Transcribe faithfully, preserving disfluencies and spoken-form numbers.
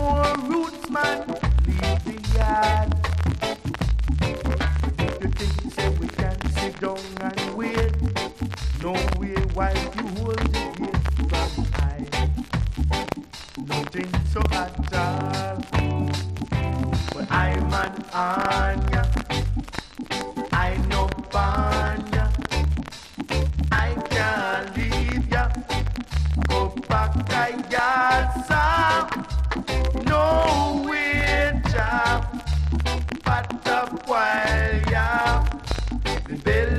more roots, man. Leave the yard. You think say we can sit down and wait? No way while you hold the gate. But I don't think so at all. But I'm an Anya. I know Panya. I can't leave ya. Go back to Yasa. No way, job. But up while ya. The bell